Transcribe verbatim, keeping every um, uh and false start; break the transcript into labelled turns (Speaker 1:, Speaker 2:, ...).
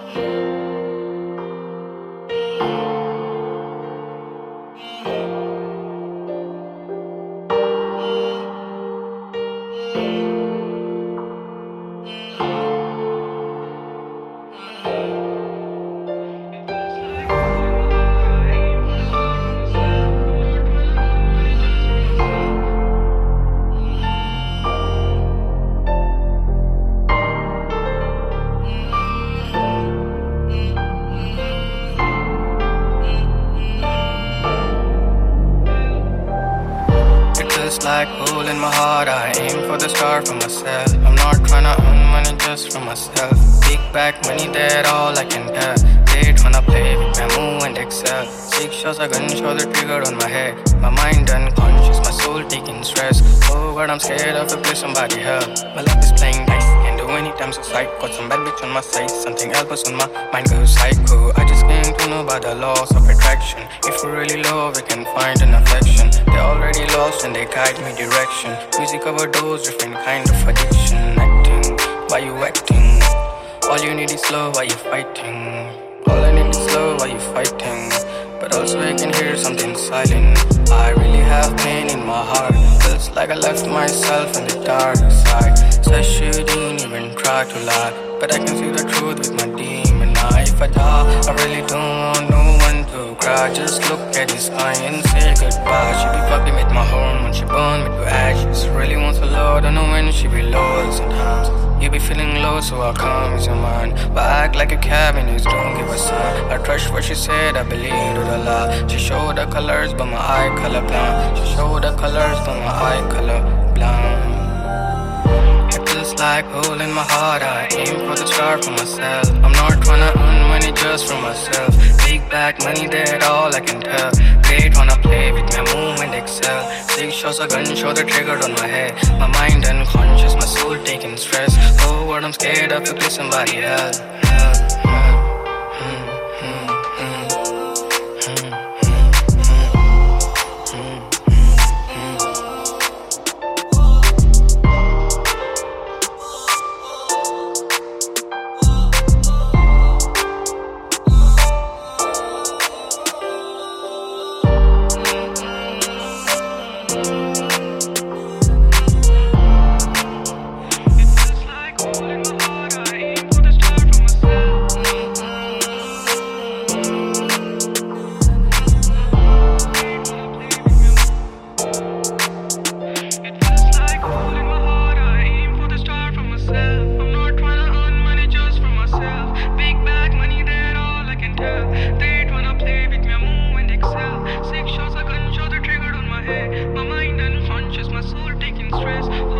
Speaker 1: Like hole in my heart, I aim for the star for myself. I'm not tryna earn money just for myself. Big back money, that all I can tell. They tryna play with my move and excel. Six shots, a gunshot, the trigger on my head. My mind unconscious, my soul taking stress. Oh God, I'm scared of a place, somebody help. My life is playing dice, can't do anytime so sight. Got some bad bitch on my side, something else on my mind goes psycho. I just came to know about the laws of attraction. If we really love, we can find an affection. They're already lost and they guide me direction. Music overdose, different kind of addiction. Acting, why you acting? All you need is love, why you fighting? All I need is love, why you fighting? But also I can hear something silent. I really have pain in my heart. Feels like I left myself in the dark side. So I shouldn't even try to lie, but I can see the truth with my demon eye. If I die, I really don't want no one to cry. Just look at his eye and say goodbye. She be fucking with my horn when she burn me to ashes. Really wants a lot, I know when she be low sometimes. You be feeling low, so I'll come with your mind. But act like a cabinets, don't give a sign. I trust what she said, I believe to the lie. She showed the colors, but my eye color blind. She showed the colors, but my eye color blind. It feels like hole in my heart, I aim for the star for myself. I'm not tryna earn money just for myself. Big back money, that all I can tell. They tryna play with my move and excel. Six shots, a gunshot, the trigger on my head. My mind unconscious, my soul taking stress. Oh, what I'm scared of to be somebody else.
Speaker 2: My mind unconscious, my soul taking stress.